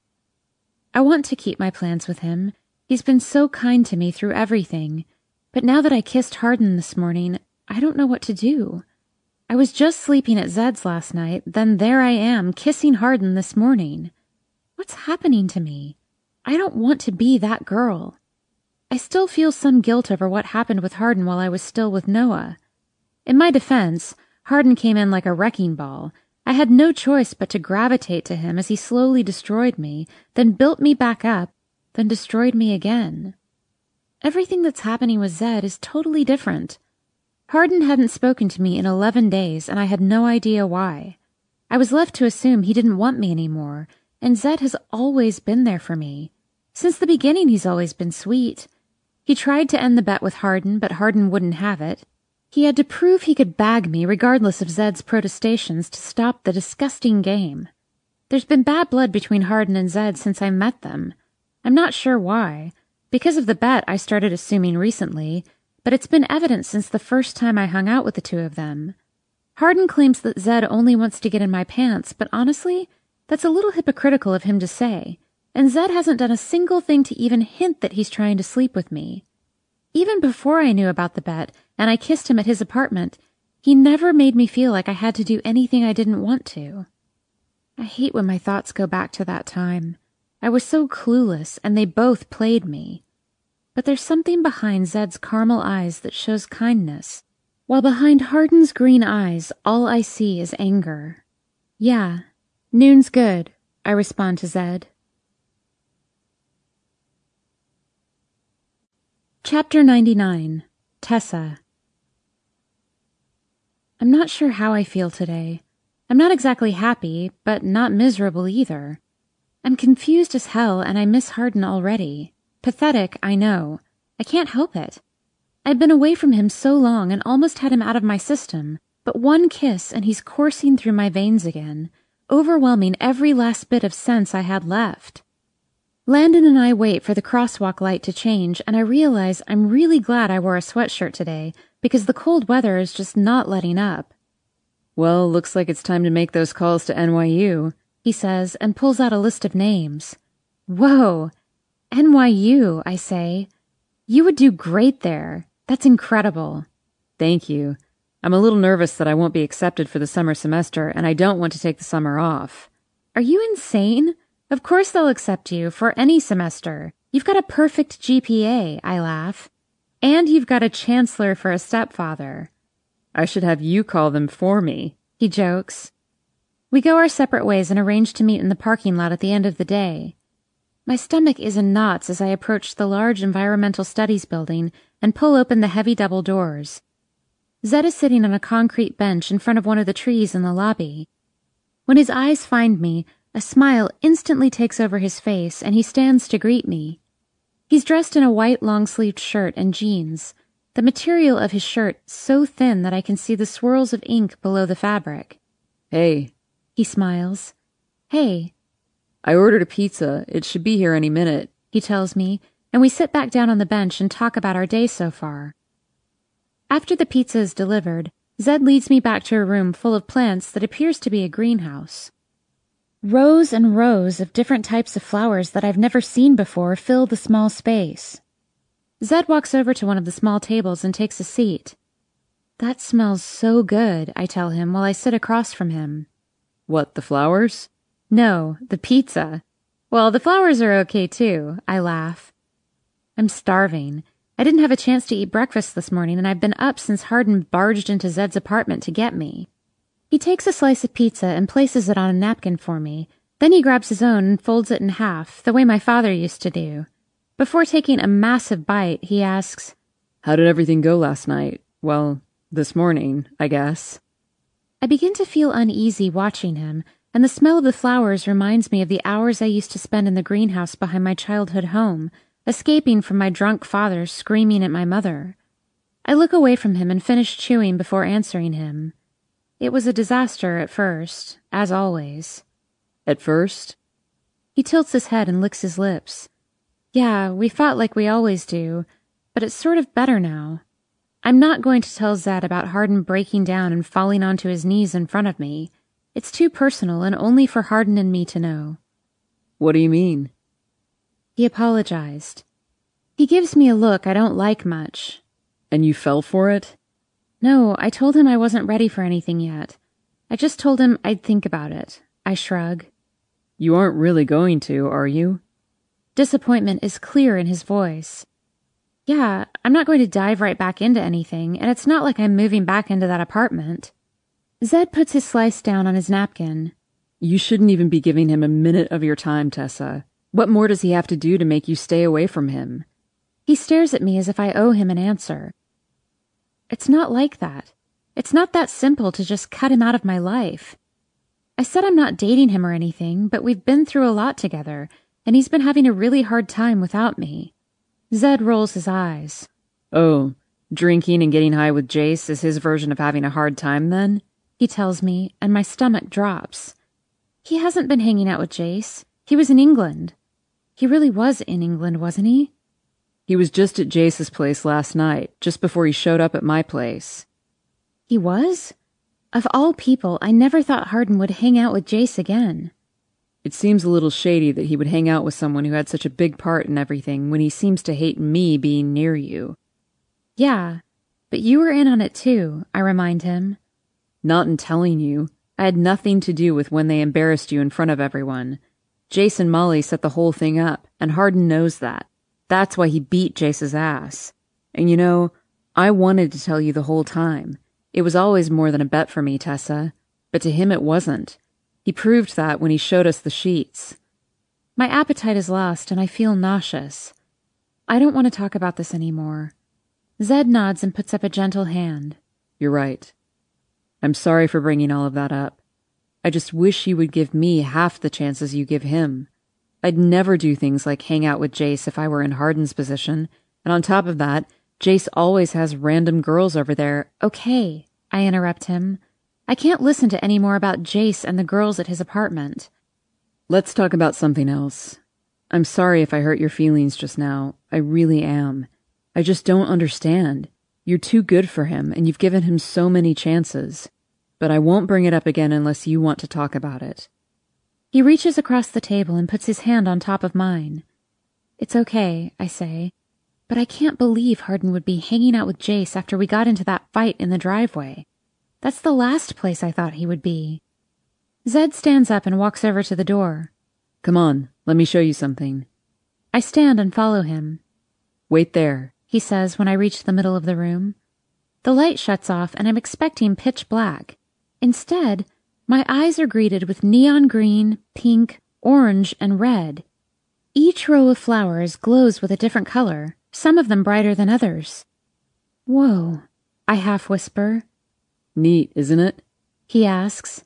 I want to keep my plans with him. He's been so kind to me through everything. But now that I kissed Hardin this morning, I don't know what to do. I was just sleeping at Zed's last night, then there I am, kissing Hardin this morning. What's happening to me? I don't want to be that girl. I still feel some guilt over what happened with Hardin while I was still with Noah. In my defense, Hardin came in like a wrecking ball. I had no choice but to gravitate to him as he slowly destroyed me, then built me back up, then destroyed me again. Everything that's happening with Zed is totally different. Hardin hadn't spoken to me in eleven days, and I had no idea why. I was left to assume he didn't want me anymore, and Zed has always been there for me. Since the beginning, he's always been sweet. He tried to end the bet with Hardin, but Hardin wouldn't have it. He had to prove he could bag me regardless of Zed's protestations to stop the disgusting game. There's been bad blood between Hardin and Zed since I met them. I'm not sure why. Because of the bet, I started assuming recently, but it's been evident since the first time I hung out with the two of them. Hardin claims that Zed only wants to get in my pants, but honestly, that's a little hypocritical of him to say, and Zed hasn't done a single thing to even hint that he's trying to sleep with me. Even before I knew about the bet, and I kissed him at his apartment, he never made me feel like I had to do anything I didn't want to. I hate when my thoughts go back to that time. I was so clueless, and they both played me. But there's something behind Zed's caramel eyes that shows kindness, while behind Hardin's green eyes, all I see is anger. Yeah, noon's good, I respond to Zed. Chapter ninety-nine. Tessa. I'm not sure how I feel today. I'm not exactly happy, but not miserable either. I'm confused as hell, and I miss Hardin already. Pathetic, I know. I can't help it. I've been away from him so long and almost had him out of my system, but one kiss and he's coursing through my veins again, overwhelming every last bit of sense I had left. Landon and I wait for the crosswalk light to change, and I realize I'm really glad I wore a sweatshirt today, because the cold weather is just not letting up. Well, looks like it's time to make those calls to N Y U, he says, and pulls out a list of names. Whoa! N Y U, I say. You would do great there. That's incredible. Thank you. I'm a little nervous that I won't be accepted for the summer semester, and I don't want to take the summer off. Are you insane? Of course they'll accept you for any semester. You've got a perfect G P A, I laugh. And you've got a chancellor for a stepfather. I should have you call them for me, he jokes. We go our separate ways and arrange to meet in the parking lot at the end of the day. My stomach is in knots as I approach the large Environmental Studies building and pull open the heavy double doors. Zed is sitting on a concrete bench in front of one of the trees in the lobby. When his eyes find me, a smile instantly takes over his face and he stands to greet me. He's dressed in a white long-sleeved shirt and jeans, the material of his shirt so thin that I can see the swirls of ink below the fabric. Hey. He smiles. Hey. I ordered a pizza. It should be here any minute, he tells me, and we sit back down on the bench and talk about our day so far. After the pizza is delivered, Zed leads me back to a room full of plants that appears to be a greenhouse. Rows and rows of different types of flowers that I've never seen before fill the small space. Zed walks over to one of the small tables and takes a seat. That smells so good, I tell him while I sit across from him. What, the flowers? No, the pizza. Well, the flowers are okay too, I laugh. I'm starving. I didn't have a chance to eat breakfast this morning, and I've been up since Hardin barged into Zed's apartment to get me. He takes a slice of pizza and places it on a napkin for me. Then he grabs his own and folds it in half, the way my father used to do. Before taking a massive bite, he asks, "How did everything go last night? Well, this morning, I guess." I begin to feel uneasy watching him, and the smell of the flowers reminds me of the hours I used to spend in the greenhouse behind my childhood home, escaping from my drunk father screaming at my mother. I look away from him and finish chewing before answering him. It was a disaster at first, as always. At first? He tilts his head and licks his lips. Yeah, we fought like we always do, but it's sort of better now. I'm not going to tell Zed about Hardin breaking down and falling onto his knees in front of me. It's too personal and only for Hardin and me to know. What do you mean? He apologized. He gives me a look I don't like much. And you fell for it? No, I told him I wasn't ready for anything yet. I just told him I'd think about it. I shrug. You aren't really going to, are you? Disappointment is clear in his voice. Yeah, I'm not going to dive right back into anything, and it's not like I'm moving back into that apartment. Zed puts his slice down on his napkin. You shouldn't even be giving him a minute of your time, Tessa. What more does he have to do to make you stay away from him? He stares at me as if I owe him an answer. It's not like that. It's not that simple to just cut him out of my life. I said I'm not dating him or anything, but we've been through a lot together, and he's been having a really hard time without me. Zed rolls his eyes. Oh, drinking and getting high with Jace is his version of having a hard time then? He tells me, and my stomach drops. He hasn't been hanging out with Jace. He was in England. He really was in England, wasn't he? He was just at Jace's place last night, just before he showed up at my place. He was? Of all people, I never thought Hardin would hang out with Jace again. It seems a little shady that he would hang out with someone who had such a big part in everything when he seems to hate me being near you. Yeah, but you were in on it too, I remind him. Not in telling you. I had nothing to do with when they embarrassed you in front of everyone. Jace and Molly set the whole thing up, and Hardin knows that. That's why he beat Jace's ass. And you know, I wanted to tell you the whole time. It was always more than a bet for me, Tessa. But to him it wasn't. He proved that when he showed us the sheets. My appetite is lost and I feel nauseous. I don't want to talk about this anymore. Zed nods and puts up a gentle hand. You're right. I'm sorry for bringing all of that up. I just wish you would give me half the chances you give him. I'd never do things like hang out with Jace if I were in Hardin's position, and on top of that, Jace always has random girls over there. Okay, I interrupt him. I can't listen to any more about Jace and the girls at his apartment. Let's talk about something else. I'm sorry if I hurt your feelings just now. I really am. I just don't understand. You're too good for him, and you've given him so many chances. But I won't bring it up again unless you want to talk about it. He reaches across the table and puts his hand on top of mine. It's okay, I say, but I can't believe Hardin would be hanging out with Jace after we got into that fight in the driveway. That's the last place I thought he would be. Zed stands up and walks over to the door. Come on, let me show you something. I stand and follow him. Wait there, he says when I reach the middle of the room. The light shuts off and I'm expecting pitch black. Instead, my eyes are greeted with neon green, pink, orange, and red. Each row of flowers glows with a different color, some of them brighter than others. Whoa, I half whisper. Neat, isn't it? He asks.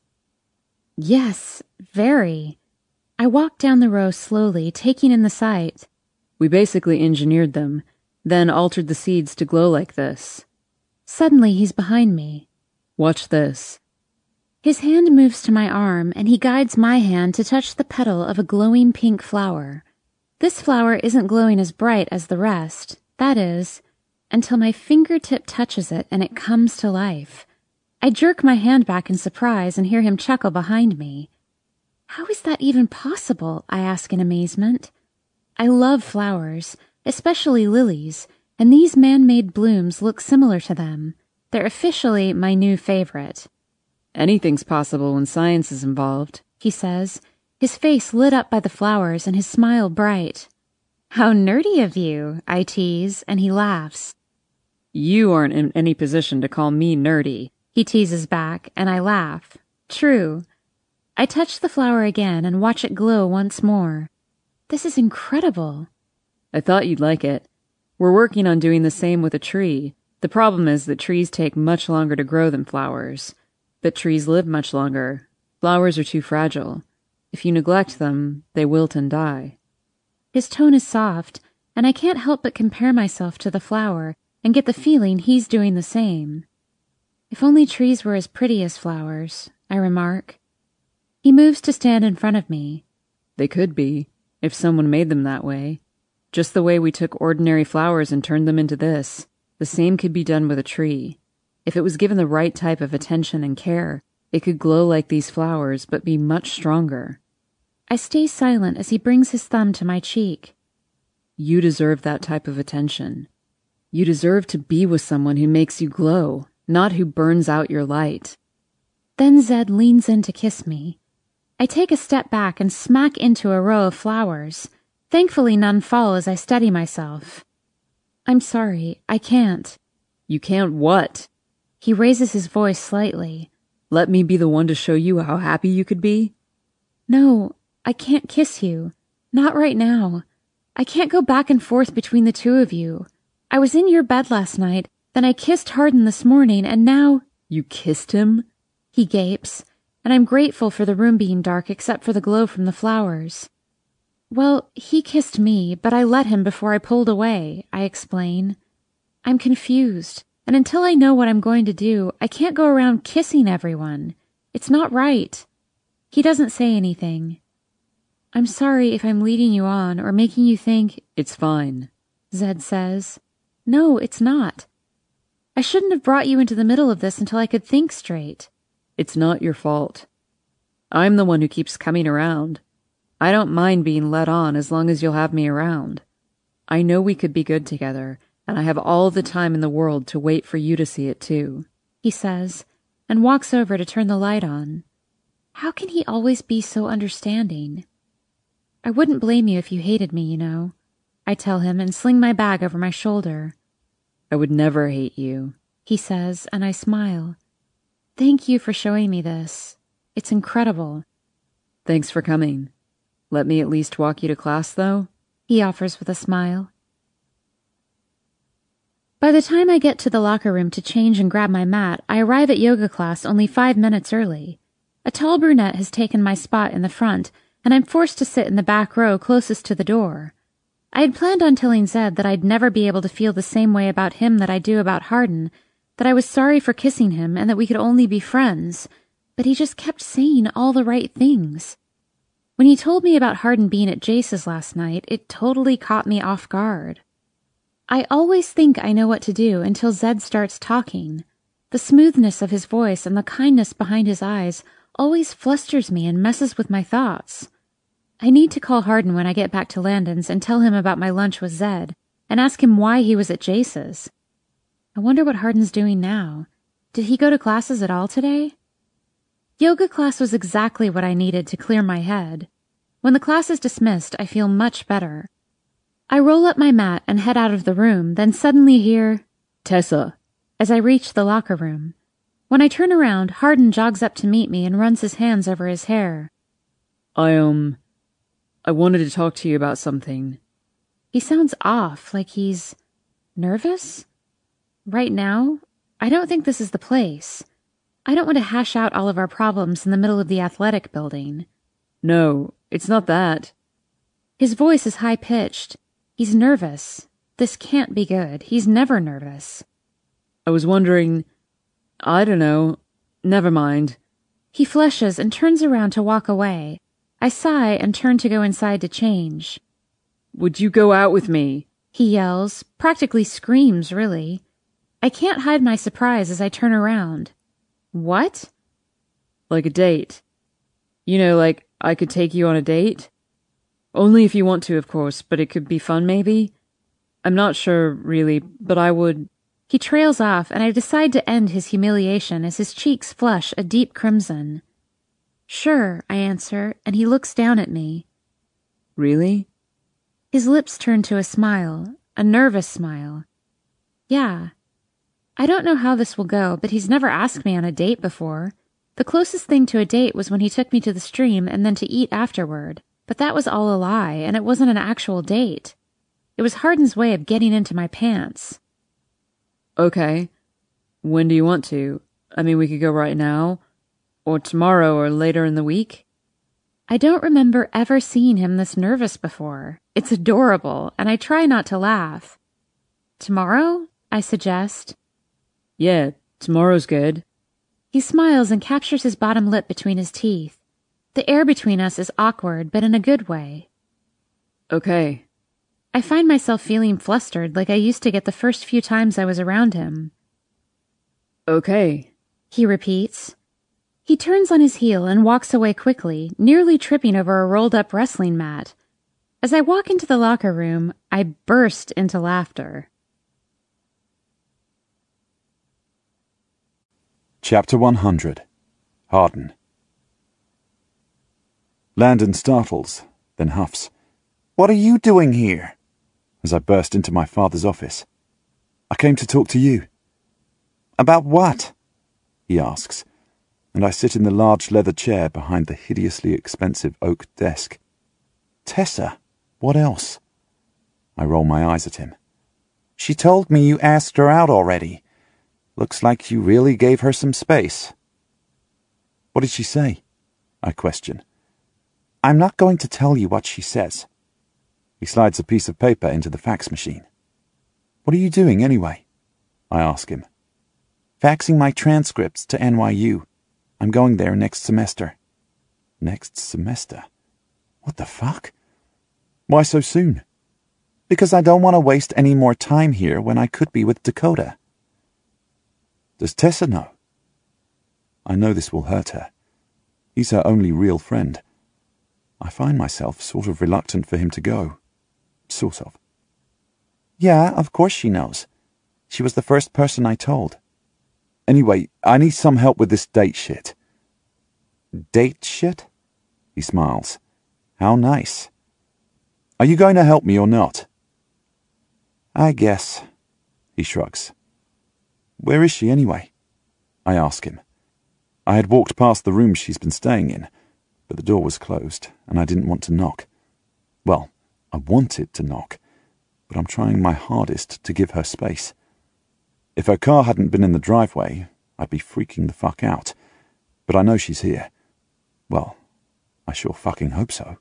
Yes, very. I walk down the row slowly, taking in the sight. We basically engineered them, then altered the seeds to glow like this. Suddenly he's behind me. Watch this. His hand moves to my arm, and he guides my hand to touch the petal of a glowing pink flower. This flower isn't glowing as bright as the rest, that is, until my fingertip touches it and it comes to life. I jerk my hand back in surprise and hear him chuckle behind me. How is that even possible? I ask in amazement. I love flowers, especially lilies, and these man-made blooms look similar to them. They're officially my new favorite. Anything's possible when science is involved, he says, his face lit up by the flowers and his smile bright. How nerdy of you, I tease, and he laughs. You aren't in any position to call me nerdy, He teases back, and I laugh. True. I touch the flower again and watch it glow once more. This is incredible. I thought you'd like it. We're working on doing the same with a tree. The problem is that trees take much longer to grow than flowers. But trees live much longer. Flowers are too fragile. If you neglect them, they wilt and die. His tone is soft, and I can't help but compare myself to the flower and get the feeling he's doing the same. If only trees were as pretty as flowers, I remark. He moves to stand in front of me. They could be, if someone made them that way. Just the way we took ordinary flowers and turned them into this. The same could be done with a tree. If it was given the right type of attention and care, it could glow like these flowers, but be much stronger. I stay silent as he brings his thumb to my cheek. You deserve that type of attention. You deserve to be with someone who makes you glow, not who burns out your light. Then Zed leans in to kiss me. I take a step back and smack into a row of flowers. Thankfully none fall as I steady myself. I'm sorry, I can't. You can't what? He raises his voice slightly. Let me be the one to show you how happy you could be? No, I can't kiss you. Not right now. I can't go back and forth between the two of you. I was in your bed last night, then I kissed Hardin this morning, and now— You kissed him? He gapes, and I'm grateful for the room being dark except for the glow from the flowers. Well, he kissed me, but I let him before I pulled away, I explain. I'm confused, and until I know what I'm going to do, I can't go around kissing everyone. It's not right. He doesn't say anything. I'm sorry if I'm leading you on or making you think— It's fine, Zed says. No, it's not. I shouldn't have brought you into the middle of this until I could think straight. It's not your fault. I'm the one who keeps coming around. I don't mind being led on as long as you'll have me around. I know we could be good together, and I have all the time in the world to wait for you to see it too, he says, and walks over to turn the light on. How can he always be so understanding? I wouldn't blame you if you hated me, you know, I tell him and sling my bag over my shoulder. I would never hate you, he says, and I smile. Thank you for showing me this. It's incredible. Thanks for coming. Let me at least walk you to class, though, he offers with a smile. By the time I get to the locker room to change and grab my mat, I arrive at yoga class only five minutes early. A tall brunette has taken my spot in the front, and I'm forced to sit in the back row closest to the door. I had planned on telling Zed that I'd never be able to feel the same way about him that I do about Hardin, that I was sorry for kissing him and that we could only be friends, but he just kept saying all the right things. When he told me about Hardin being at Jace's last night, it totally caught me off guard. I always think I know what to do until Zed starts talking. The smoothness of his voice and the kindness behind his eyes always flusters me and messes with my thoughts. I need to call Hardin when I get back to Landon's and tell him about my lunch with Zed, and ask him why he was at Jace's. I wonder what Hardin's doing now. Did he go to classes at all today? Yoga class was exactly what I needed to clear my head. When the class is dismissed, I feel much better. I roll up my mat and head out of the room, then suddenly hear, Tessa, as I reach the locker room. When I turn around, Hardin jogs up to meet me and runs his hands over his hair. I, um, I wanted to talk to you about something. He sounds off, like he's nervous. Right now, I don't think this is the place. I don't want to hash out all of our problems in the middle of the athletic building. No, it's not that. His voice is high-pitched. He's nervous. This can't be good. He's never nervous. I was wondering... I don't know. Never mind. He flushes and turns around to walk away. I sigh and turn to go inside to change. Would you go out with me? He yells, practically screams, really. I can't hide my surprise as I turn around. What? Like a date. You know, like I could take you on a date? Only if you want to, of course, but it could be fun, maybe? I'm not sure, really, but I would... He trails off, and I decide to end his humiliation as his cheeks flush a deep crimson. Sure, I answer, and he looks down at me. Really? His lips turn to a smile, a nervous smile. Yeah. I don't know how this will go, but he's never asked me on a date before. The closest thing to a date was when he took me to the stream and then to eat afterward. But that was all a lie, and it wasn't an actual date. It was Hardin's way of getting into my pants. Okay. When do you want to? I mean, we could go right now, or tomorrow, or later in the week. I don't remember ever seeing him this nervous before. It's adorable, and I try not to laugh. Tomorrow? I suggest. Yeah, tomorrow's good. He smiles and captures his bottom lip between his teeth. The air between us is awkward, but in a good way. Okay. I find myself feeling flustered like I used to get the first few times I was around him. Okay, he repeats. He turns on his heel and walks away quickly, nearly tripping over a rolled-up wrestling mat. As I walk into the locker room, I burst into laughter. Chapter one hundred. Hardin. Landon startles, then huffs. What are you doing here? As I burst into my father's office. I came to talk to you. About what? He asks, and I sit in the large leather chair behind the hideously expensive oak desk. Tessa, what else? I roll my eyes at him. She told me you asked her out already. Looks like you really gave her some space. What did she say? I question. I'm not going to tell you what she says. He slides a piece of paper into the fax machine. What are you doing anyway? I ask him. Faxing my transcripts to N Y U. I'm going there next semester. Next semester? What the fuck? Why so soon? Because I don't want to waste any more time here when I could be with Dakota. Does Tessa know? I know this will hurt her. He's her only real friend. I find myself sort of reluctant for him to go. Sort of. Yeah, of course she knows. She was the first person I told. Anyway, I need some help with this date shit. Date shit? He smiles. How nice. Are you going to help me or not? I guess. He shrugs. Where is she anyway? I ask him. I had walked past the room she's been staying in, but the door was closed, and I didn't want to knock. Well, I wanted to knock, but I'm trying my hardest to give her space. If her car hadn't been in the driveway, I'd be freaking the fuck out. But I know she's here. Well, I sure fucking hope so.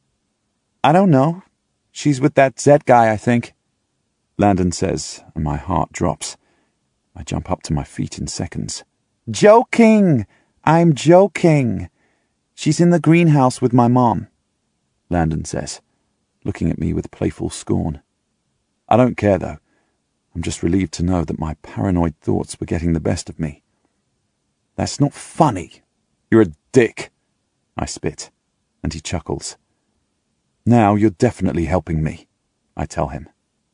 I don't know. She's with that Zed guy, I think. Landon says, and my heart drops. I jump up to my feet in seconds. Joking! I'm joking. She's in the greenhouse with my mom, Landon says, looking at me with playful scorn. I don't care, though. I'm just relieved to know that my paranoid thoughts were getting the best of me. That's not funny. You're a dick, I spit, and he chuckles. Now you're definitely helping me, I tell him.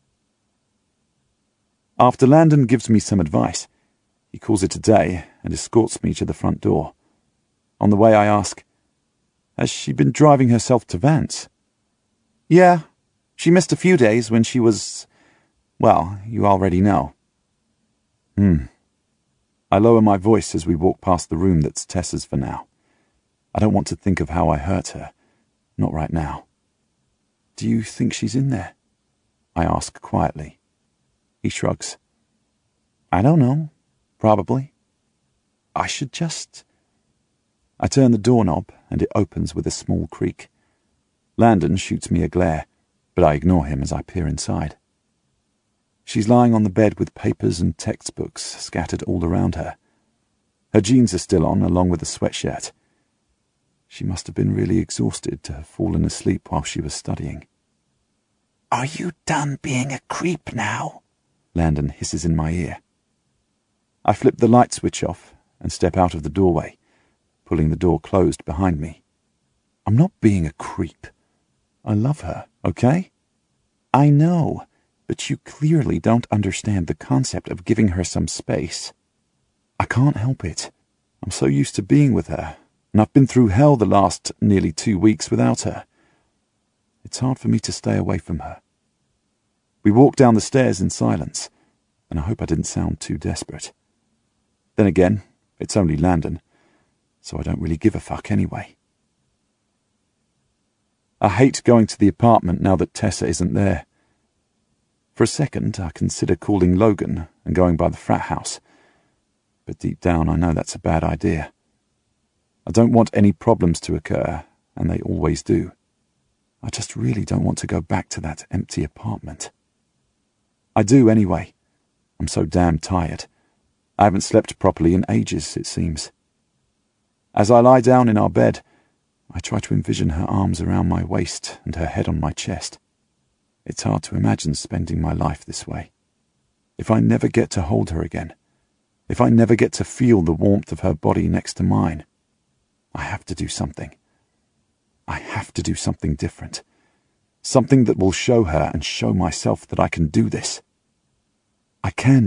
After Landon gives me some advice, he calls it a day and escorts me to the front door. On the way I ask, has she been driving herself to Vance? Yeah, she missed a few days when she was... Well, you already know. Hmm. I lower my voice as we walk past the room that's Tessa's for now. I don't want to think of how I hurt her. Not right now. Do you think she's in there? I ask quietly. He shrugs. I don't know. Probably. I should just... I turn the doorknob and it opens with a small creak. Landon shoots me a glare, but I ignore him as I peer inside. She's lying on the bed with papers and textbooks scattered all around her. Her jeans are still on, along with a sweatshirt. She must have been really exhausted to have fallen asleep while she was studying. Are you done being a creep now? Landon hisses in my ear. I flip the light switch off and step out of the doorway, pulling the door closed behind me. I'm not being a creep. I love her, okay? I know. But you clearly don't understand the concept of giving her some space. I can't help it. I'm so used to being with her, and I've been through hell the last nearly two weeks without her. It's hard for me to stay away from her. We walk down the stairs in silence. and I hope I didn't sound too desperate. Then again, it's only Landon, so I don't really give a fuck anyway. I hate going to the apartment now that Tessa isn't there. For a second, I consider calling Logan and going by the frat house, but deep down I know that's a bad idea. I don't want any problems to occur, and they always do. I just really don't want to go back to that empty apartment. I do anyway. I'm so damn tired. I haven't slept properly in ages, it seems. As I lie down in our bed, I try to envision her arms around my waist and her head on my chest. It's hard to imagine spending my life this way. If I never get to hold her again, if I never get to feel the warmth of her body next to mine, I have to do something. I have to do something different. Something that will show her and show myself that I can do this. I can